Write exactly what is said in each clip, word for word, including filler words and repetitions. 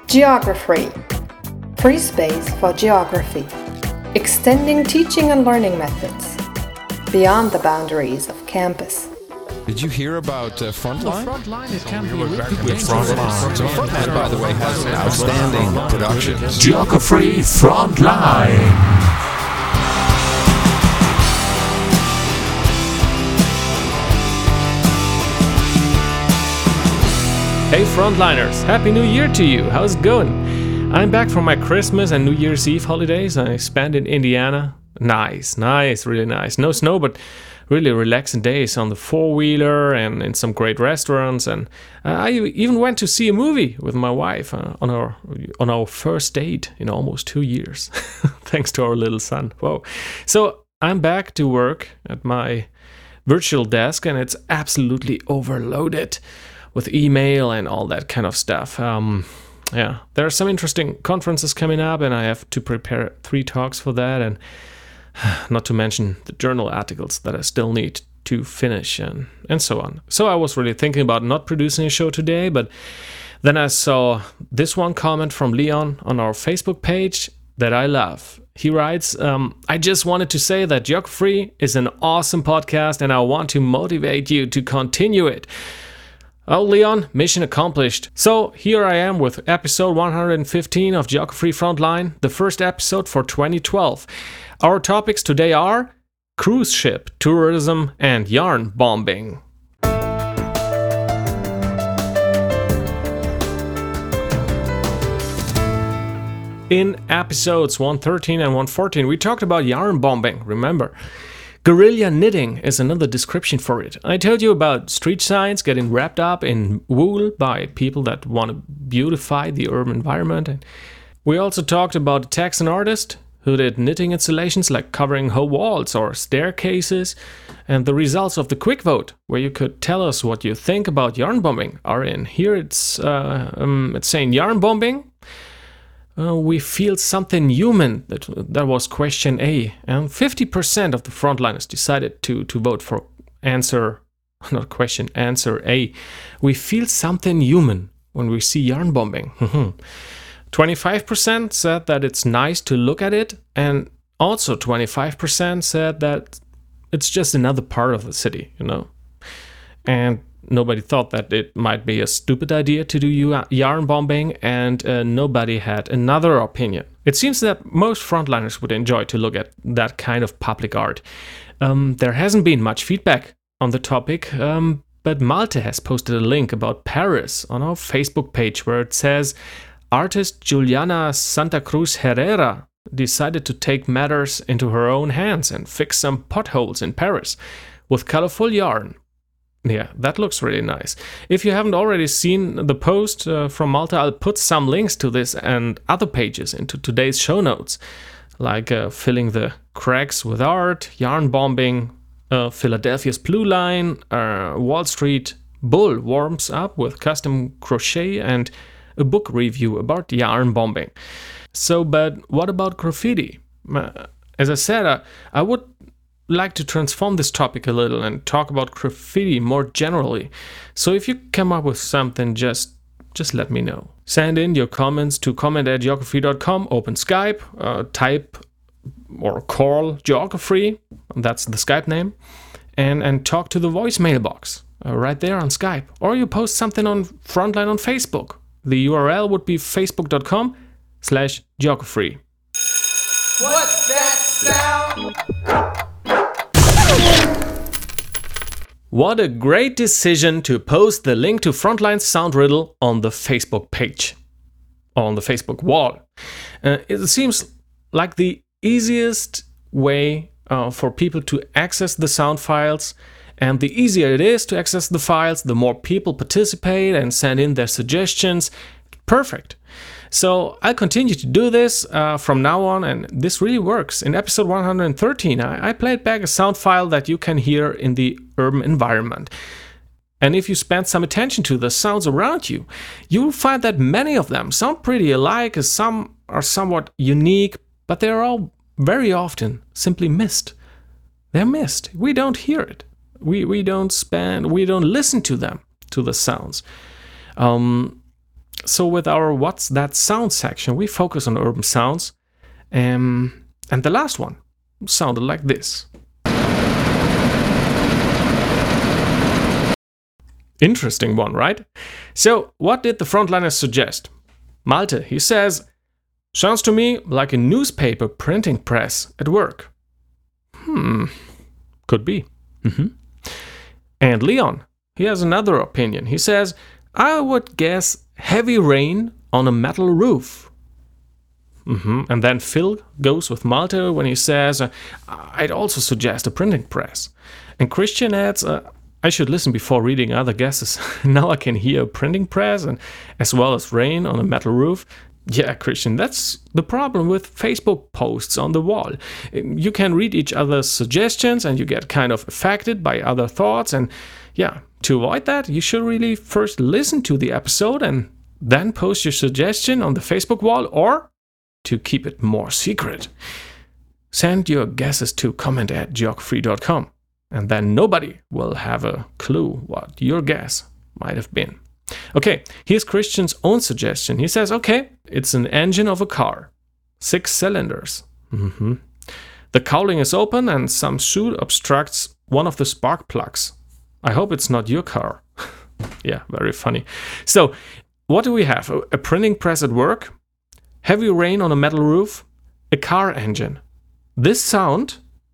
Geography. Free space for geography. Extending teaching and learning methods beyond the boundaries of campus. Did you hear about uh, Frontline? Well, Frontline, it can be a really good Frontline. So Frontline, by the way, has outstanding productions. Geography Frontline. Hey Frontliners, Happy New Year to you. How's it going? I'm back from my Christmas and New Year's Eve holidays. I spent in Indiana. Nice, nice, really nice. No snow, but really relaxing days on the four-wheeler and in some great restaurants. And uh, I even went to see a movie with my wife uh, on our on our first date in almost two years, thanks to our little son. Whoa! So I'm back to work at my virtual desk, and it's absolutely overloaded with email and all that kind of stuff. Um, yeah, there are some interesting conferences coming up, and I have to prepare three talks for that, and not to mention the journal articles that I still need to finish, and, and so on. So I was really thinking about not producing a show today, but then I saw this one comment from Leon on our Facebook page that I love. He writes, um, I just wanted to say that Geography is an awesome podcast, and I want to motivate you to continue it. Oh, Leon, mission accomplished. So here I am with episode one hundred fifteen of Geography Frontline, the first episode for twenty twelve. Our topics today are cruise ship, tourism, and yarn bombing. In episodes one thirteen and one fourteen, we talked about yarn bombing, remember? Guerrilla knitting is another description for it. I told you about street signs getting wrapped up in wool by people that want to beautify the urban environment. And we also talked about a Texan artist who did knitting installations like covering whole walls or staircases, and the results of the quick vote, where you could tell us what you think about yarn bombing, are in. Here it's, uh, um, it's saying yarn bombing. Uh, we feel something human. That that was question A, and fifty percent of the frontliners decided to to vote for answer, not question, answer A. We feel something human when we see yarn bombing. twenty-five percent said that it's nice to look at it, and also twenty-five percent said that it's just another part of the city, you know. And nobody thought that it might be a stupid idea to do yarn bombing, and uh, nobody had another opinion. It seems that most frontliners would enjoy to look at that kind of public art. Um, there hasn't been much feedback on the topic, um, but Malte has posted a link about Paris on our Facebook page where it says, artist Juliana Santa Cruz Herrera decided to take matters into her own hands and fix some potholes in Paris with colorful yarn. Yeah, that looks really nice. If you haven't already seen the post uh, from Malta, I'll put some links to this and other pages into today's show notes, like uh, filling the cracks with art, yarn bombing, uh, Philadelphia's Blue Line, uh, Wall Street Bull warms up with custom crochet, and a book review about yarn bombing. So, but what about graffiti? Uh, as I said, uh, I would like to transform this topic a little and talk about graffiti more generally. So if you come up with something, just just let me know. Send in your comments to comment at geography dot com, open Skype, uh, type or call Geography, that's the Skype name, and, and talk to the voicemail box uh, right there on Skype. Or you post something on Frontline on Facebook. The U R L would be facebook dot com slash geography. What's that sound? What a great decision to post the link to Frontline's sound riddle on the Facebook page, on the Facebook wall. Uh, it seems like the easiest way uh, for people to access the sound files, and the easier it is to access the files, the more people participate and send in their suggestions. Perfect. So I'll continue to do this uh, from now on, and this really works. In episode one hundred thirteen, I, I played back a sound file that you can hear in the urban environment. And if you spend some attention to the sounds around you, you'll find that many of them sound pretty alike, as some are somewhat unique, but they're all very often simply missed. They're missed. We don't hear it. We we don't spend, we don't listen to them, to the sounds. Um, so with our What's That Sound section, we focus on urban sounds. Um, and the last one sounded like this. Interesting one, right? So, what did the frontliners suggest? Malte, he says, sounds to me like a newspaper printing press at work. Hmm, could be. Mm-hmm. And Leon, he has another opinion. He says, I would guess heavy rain on a metal roof. Mm-hmm. And then Phil goes with Malte when he says, uh, I'd also suggest a printing press. And Christian adds, uh, I should listen before reading other guesses. Now I can hear a printing press and as well as rain on a metal roof. Yeah, Christian, that's the problem with Facebook posts on the wall. You can read each other's suggestions and you get kind of affected by other thoughts. And yeah, to avoid that, you should really first listen to the episode and then post your suggestion on the Facebook wall, or to keep it more secret, send your guesses to comment at geography dot com. And then nobody will have a clue what your guess might have been. Okay, here's Christian's own suggestion. He says, okay, it's an engine of a car. Six cylinders. Mm-hmm. The cowling is open and some soot obstructs one of the spark plugs. I hope it's not your car. Yeah, very funny. So, what do we have? A, a printing press at work, heavy rain on a metal roof, a car engine. This sound...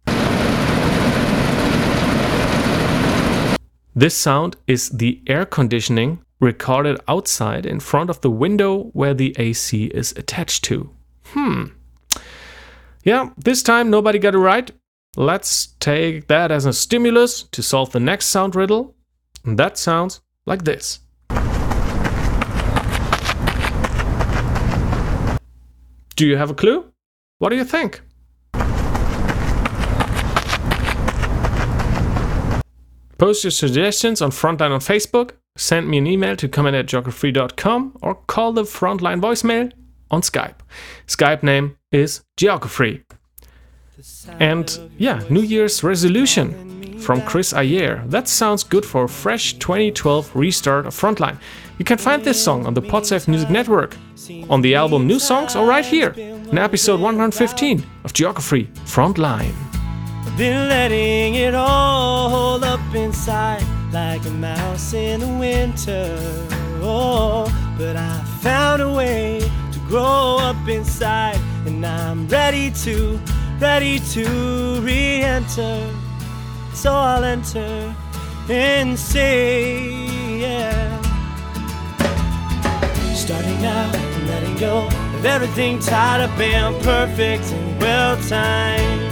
This sound is the air conditioning recorded outside in front of the window where the A C is attached to. Hmm. Yeah, this time nobody got it right. Let's take that as a stimulus to solve the next sound riddle. And that sounds like this. Do you have a clue? What do you think? Post your suggestions on Frontline on Facebook, send me an email to comment at geography dot com, or call the Frontline voicemail on Skype. Skype name is Geography. And yeah, New Year's resolution from Chris Ayer. That sounds good for a fresh twenty twelve restart of Frontline. You can find this song on the Podsafe Music Network, on the album New Songs, or right here in episode one hundred fifteen of Geography Frontline. Been letting it all hold up inside like a mouse in the winter. Oh, but I found a way to grow up inside, and I'm ready to, ready to re-enter. So I'll enter and say, yeah. Starting now and letting go of everything tied up and perfect and well-timed.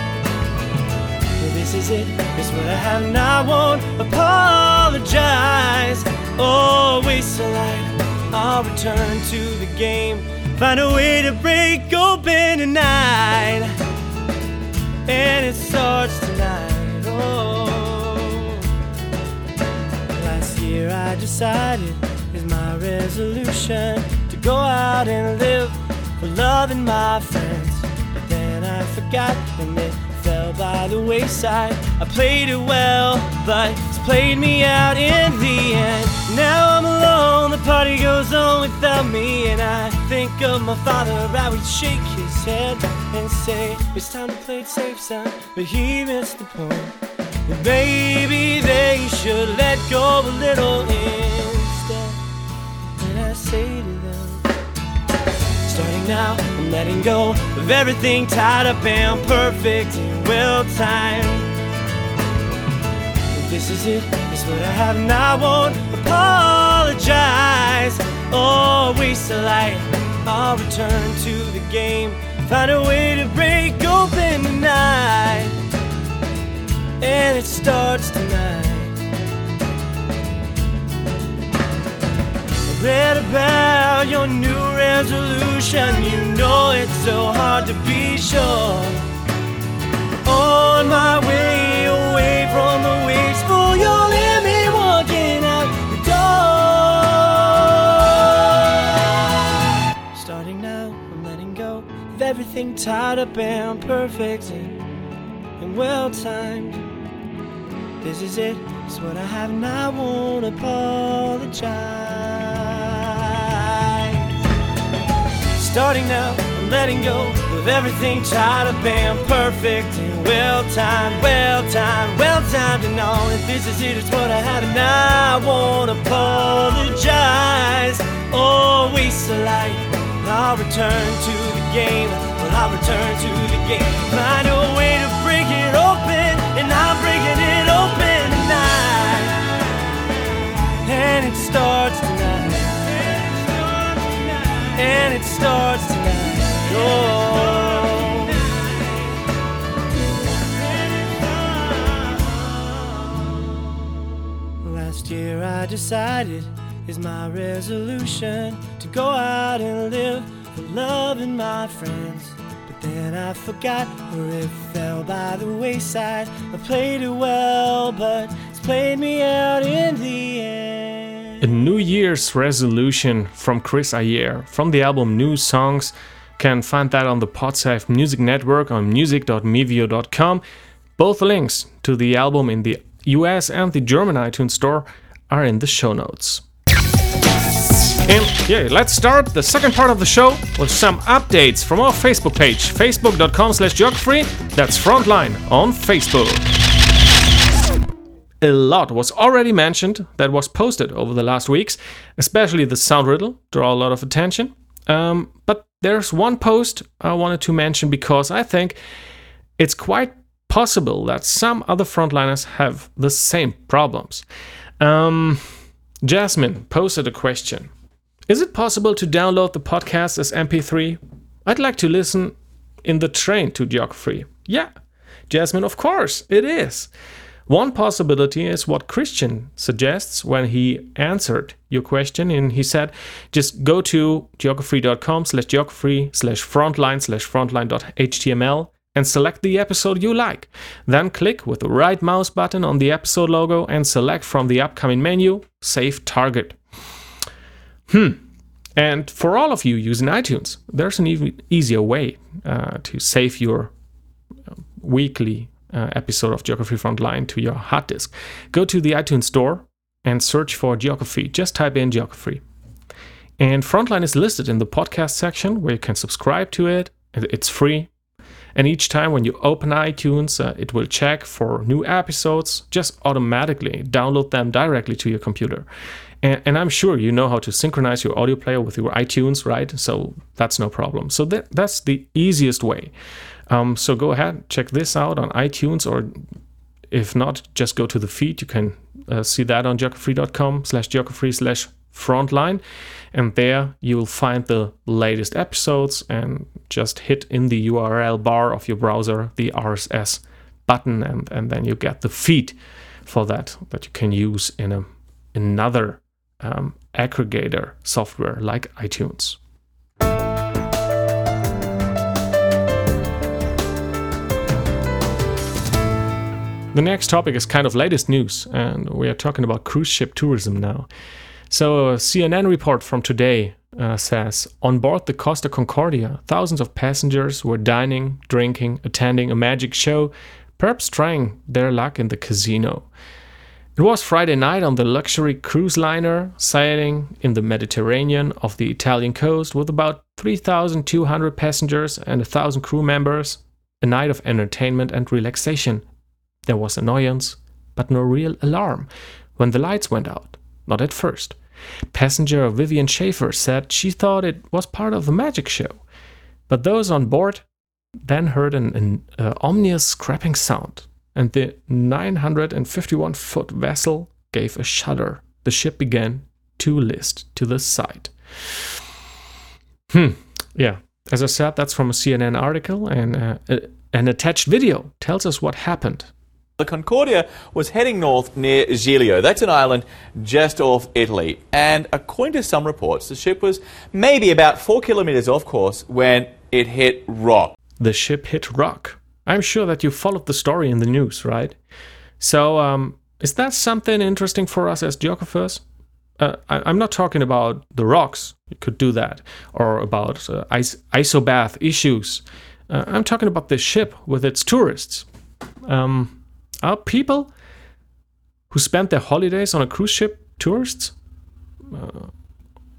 This is it, it's what I have and I won't apologize. Always a light, I'll return to the game, find a way to break open tonight. And it starts tonight, oh. Last year I decided, is my resolution, to go out and live for loving my friends. But then I forgot and it fell by the wayside. I played it well, but it's played me out in the end. Now I'm alone, the party goes on without me, and I think of my father, I would shake his head and say, it's time to play it safe, son, but he missed the point. And maybe they should let go a little instead. And I say to them, starting now, I'm letting go of everything tied up and perfect and well-timed. This is it, it's what I have and I won't apologize. Always a light, I'll return to the game, find a way to break open tonight. And it starts tonight. I read about your new resolution, you know it's so hard to be sure. On my way away from the wasteful, you'll hear me walking out the door. Starting now, I'm letting go of everything tied up and perfect and, and well-timed. This is it, it's what I have and I won't apologize. Starting now, I'm letting go of everything. Try to be perfect and well-timed, well-timed, well-timed. And all, if this is it, it's what I had. And I won't apologize. Always a light. I'll return to the game. Well, I'll return to the game. Find a way to break it open, and I'm breaking it open tonight. And it starts tonight. And it starts tonight. Oh. Last year I decided is my resolution to go out and live for loving my friends. But then I forgot, or it fell by the wayside. I played it well, but it's played me out in the end. A New Year's resolution from Chris Ayer from the album New Songs. Can find that on the Podsafe Music Network on music dot mevio dot com. Both links to the album in the U S and the German iTunes Store are in the show notes. And yeah, let's start the second part of the show with some updates from our Facebook page, facebook dot com slash geography. That's Frontline on Facebook. A lot was already mentioned that was posted over the last weeks, especially the sound riddle draw a lot of attention. Um, but there's one post I wanted to mention because I think it's quite possible that some other frontliners have the same problems. Um, Jasmine posted a question. Is it possible to download the podcast as M P three? I'd like to listen in the train to Geography. Yeah, Jasmine, of course, it is. One possibility is what Christian suggests when he answered your question, and he said, just go to geography dot com slash geography slash frontline slash frontline dot h t m l and select the episode you like. Then click with the right mouse button on the episode logo and select from the upcoming menu, Save Target. Hmm. And for all of you using iTunes, there's an even easier way uh, to save your weekly uh, episode of Geography Frontline to your hard disk. Go to the iTunes Store and search for Geography. Just type in Geography. And Frontline is listed in the podcast section where you can subscribe to it. It's free. And each time when you open iTunes, uh, it will check for new episodes, just automatically download them directly to your computer. And, and I'm sure you know how to synchronize your audio player with your iTunes, right? So that's no problem. So that, that's the easiest way. Um, so go ahead, check this out on iTunes, or if not, just go to the feed. You can uh, see that on geography dot com slash geography slash frontline. And there you'll find the latest episodes and just hit in the U R L bar of your browser the R S S button, and, and then you get the feed for that that you can use in a, another um, aggregator software like iTunes. The next topic is kind of latest news, and we are talking about cruise ship tourism now. So a C N N report from today uh, says, on board the Costa Concordia, thousands of passengers were dining, drinking, attending a magic show, perhaps trying their luck in the casino. It was Friday night on the luxury cruise liner sailing in the Mediterranean off the Italian coast with about three thousand two hundred passengers and one thousand crew members, a night of entertainment and relaxation. There was annoyance, but no real alarm when the lights went out. Not at first. Passenger Vivian Schaefer said she thought it was part of the magic show. But those on board then heard an, an uh, ominous scraping sound, and the nine hundred fifty-one foot vessel gave a shudder. The ship began to list to the side. Hmm, yeah. As I said, that's from a C N N article, and uh, an attached video tells us what happened. The Concordia was heading north near Giglio. That's an island just off Italy. And according to some reports, the ship was maybe about four kilometers off course when it hit rock. The ship hit rock. I'm sure that you followed the story in the news, right? So, um, is that something interesting for us as geographers? Uh, I, I'm not talking about the rocks. You could do that. Or about uh, is- isobath issues. Uh, I'm talking about the ship with its tourists. Um... Are people who spend their holidays on a cruise ship tourists? Uh,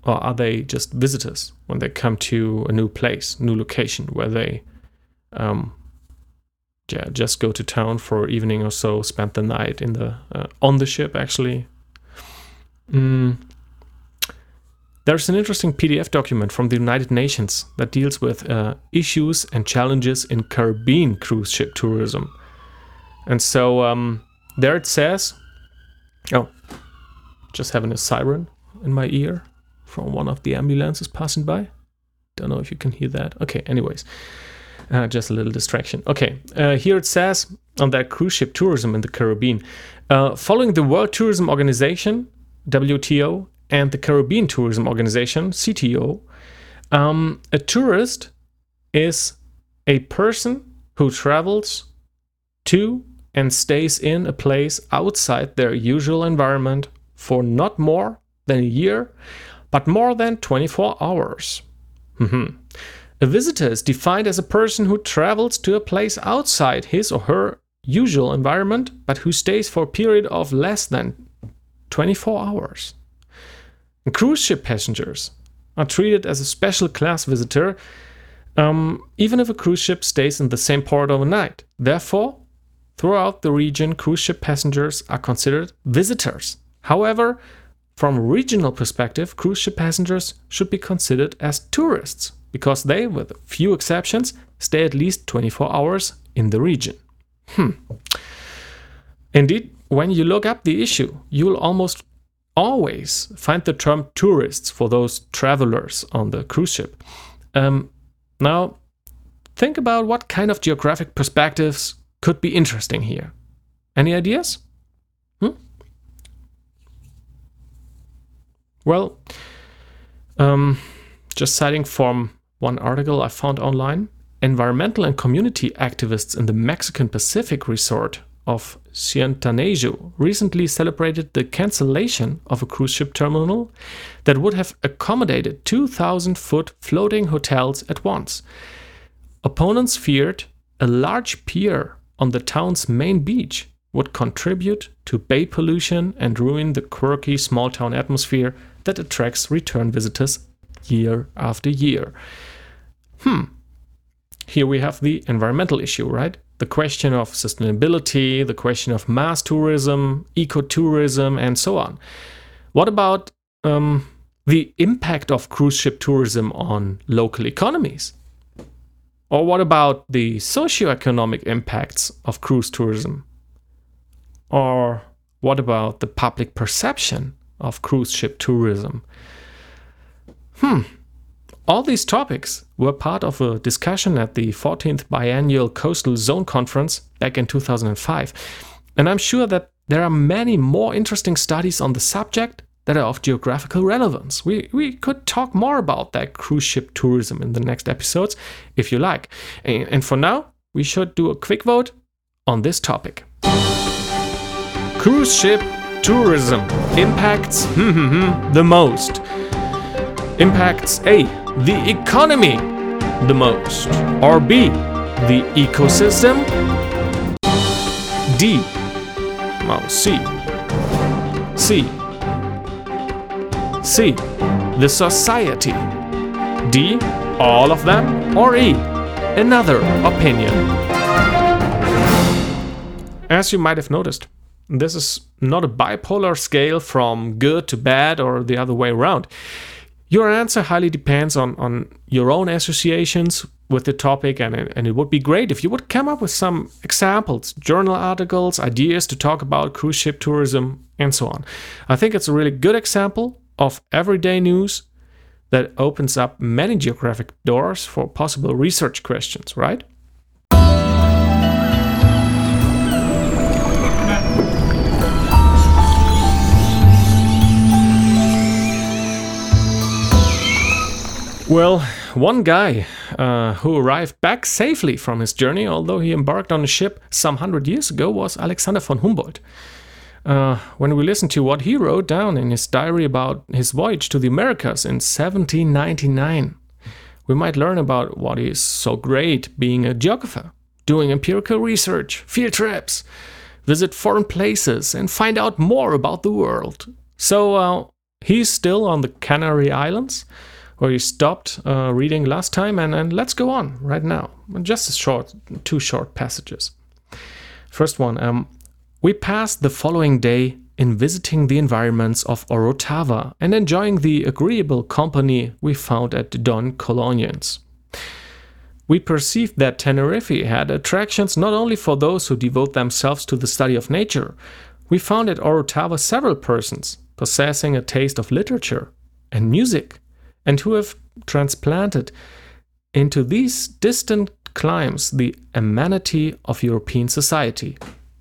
Or are they just visitors when they come to a new place, new location, where they um, yeah, just go to town for an evening or so, spend the night in the uh, on the ship, actually? Mm. There's an interesting P D F document from the United Nations that deals with uh, issues and challenges in Caribbean cruise ship tourism. And so um, there it says, oh, just having a siren in my ear from one of the ambulances passing by. Don't know if you can hear that. Okay, anyways, uh, just a little distraction. Okay, uh, here it says on that cruise ship tourism in the Caribbean, uh, following the World Tourism Organization, W T O, and the Caribbean Tourism Organization, C T O, um, a tourist is a person who travels to and stays in a place outside their usual environment for not more than a year, but more than twenty-four hours. Mm-hmm. A visitor is defined as a person who travels to a place outside his or her usual environment, but who stays for a period of less than twenty-four hours. And cruise ship passengers are treated as a special class visitor, um, even if a cruise ship stays in the same port overnight. Therefore, throughout the region, cruise ship passengers are considered visitors. However, from a regional perspective, cruise ship passengers should be considered as tourists because they, with a few exceptions, stay at least twenty-four hours in the region. Hmm. Indeed, when you look up the issue, you'll almost always find the term tourists for those travelers on the cruise ship. Um, now, think about what kind of geographic perspectives could be interesting here. Any ideas? Hmm? Well, um, just citing from one article I found online, environmental and community activists in the Mexican Pacific resort of Cientanillo recently celebrated the cancellation of a cruise ship terminal that would have accommodated two thousand foot floating hotels at once. Opponents feared a large pier on the town's main beach would contribute to bay pollution and ruin the quirky small-town atmosphere that attracts return visitors year after year. Hmm. Here we have the environmental issue, right? The question of sustainability, the question of mass tourism, ecotourism, and so on. What about um, the impact of cruise ship tourism on local economies? Or what about the socioeconomic impacts of cruise tourism? Or what about the public perception of cruise ship tourism? Hmm. All these topics were part of a discussion at the fourteenth Biennial Coastal Zone Conference back in two thousand five. And I'm sure that there are many more interesting studies on the subject that are of geographical relevance. We, we could talk more about that cruise ship tourism in the next episodes, if you like. And, and for now, we should do a quick vote on this topic. Cruise ship tourism impacts the most. Impacts A, the economy the most. Or B, the ecosystem. D, well, C. C. C, the society. D, all of them. Or E, another opinion. As you might have noticed, this is not a bipolar scale from good to bad or the other way around. Your answer highly depends on, on your own associations with the topic, and, and it would be great if you would come up with some examples, journal articles, ideas to talk about cruise ship tourism, and so on. I think it's a really good example of everyday news that opens up many geographic doors for possible research questions, right? Well, one guy uh, who arrived back safely from his journey, although he embarked on a ship some hundred years ago, was Alexander von Humboldt. Uh, when we listen to what he wrote down in his diary about his voyage to the Americas in seventeen ninety-nine, we might learn about what is so great being a geographer, doing empirical research, field trips, visit foreign places, and find out more about the world. So, uh, He's still on the Canary Islands, where he stopped uh, reading last time, and, and let's go on right now. Just a short, two short passages. First one, um, we passed the following day in visiting the environments of Orotava and enjoying the agreeable company we found at Don Colonians. We perceived that Tenerife had attractions not only for those who devote themselves to the study of nature. We found at Orotava several persons possessing a taste of literature and music, and who have transplanted into these distant climes the amenity of European society.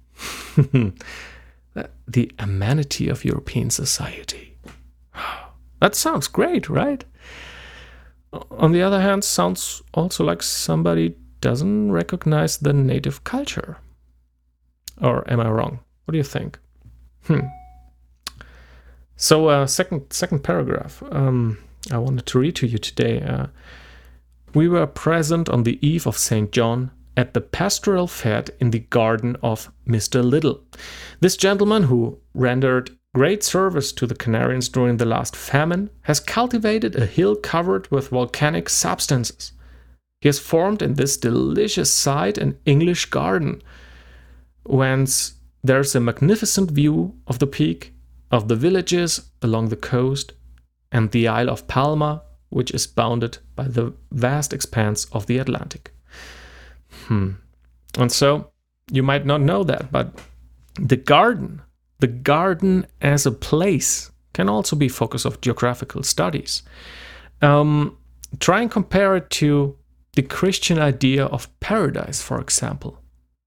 The amenity of European society. That sounds great, right? On the other hand, sounds also like somebody doesn't recognize the native culture. Or am I wrong? What do you think? Hmm. So, uh, second second paragraph. Um, I wanted to read to you today. Uh, we were present on the eve of Saint John at the pastoral fete in the garden of Mister Little. This gentleman, who rendered great service to the Canarians during the last famine, has cultivated a hill covered with volcanic substances. He has formed in this delicious site an English garden, whence there's a magnificent view of the peak, of the villages along the coast, and the Isle of Palma, which is bounded by the vast expanse of the Atlantic. Hmm. And so, you might not know that, but the garden, the garden as a place, can also be focus of geographical studies. Um, try and compare it to the Christian idea of paradise, for example.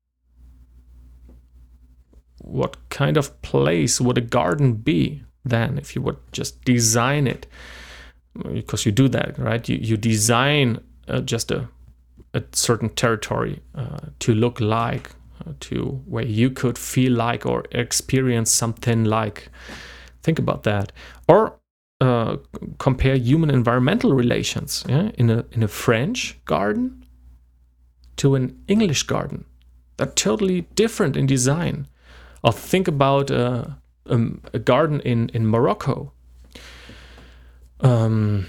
What kind of place would a garden be then if you would just design it? Because you do that, right? You, you design uh, just a a certain territory uh, to look like, uh, to where you could feel like or experience something like. Think about that. Or uh, compare human environmental relations, yeah? in a in a French garden to an English garden. They're totally different in design. Or think about uh, um, a garden in, in Morocco. Um...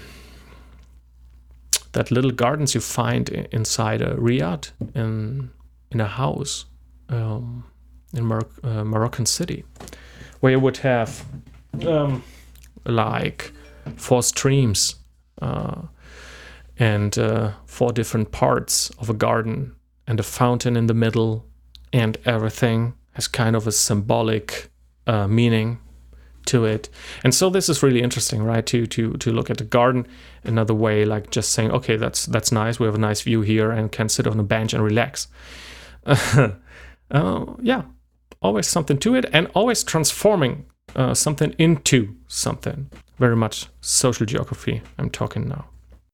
That little gardens you find inside a riad, in in a house um, in Mor- uh, Moroccan city, where you would have um, like four streams uh, and uh, four different parts of a garden and a fountain in the middle, and everything has kind of a symbolic uh, meaning to it. And so this is really interesting, right? To to to look at the garden another way, like just saying, okay, that's that's nice. We have a nice view here and can sit on a bench and relax. uh, yeah, always something to it, and always transforming uh, something into something. Very much social geography I'm talking now.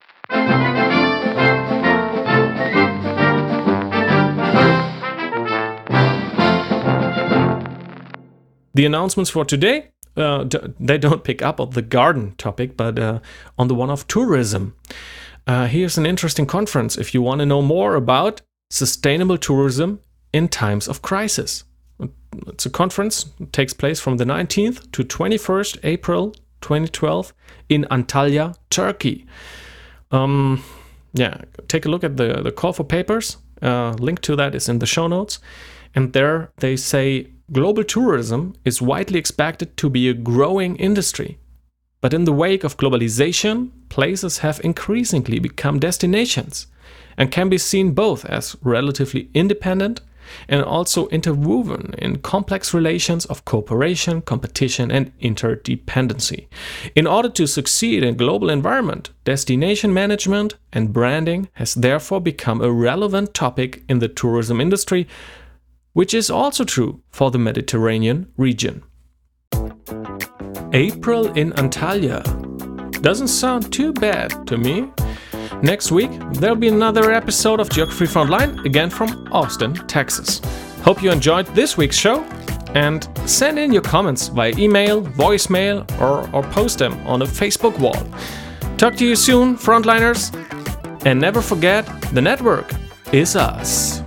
The announcements for today. Uh, d- they don't pick up on the garden topic, but uh, on the one of tourism. Uh, here's an interesting conference if you want to know more about sustainable tourism in times of crisis. It's a conference that takes place from the nineteenth to twenty-first April twenty twelve in Antalya, Turkey. Um, yeah, take a look at the, the call for papers. Uh, link to that is in the show notes. And there they say, global tourism is widely expected to be a growing industry. But in the wake of globalization, places have increasingly become destinations and can be seen both as relatively independent and also interwoven in complex relations of cooperation, competition, and interdependency. In order to succeed in a global environment, destination management and branding has therefore become a relevant topic in the tourism industry, which is also true for the Mediterranean region. April in Antalya. Doesn't sound too bad to me. Next week, there'll be another episode of Geography Frontline, again from Austin, Texas. Hope you enjoyed this week's show, and send in your comments via email, voicemail, or, or post them on a Facebook wall. Talk to you soon, Frontliners, and never forget, the network is us.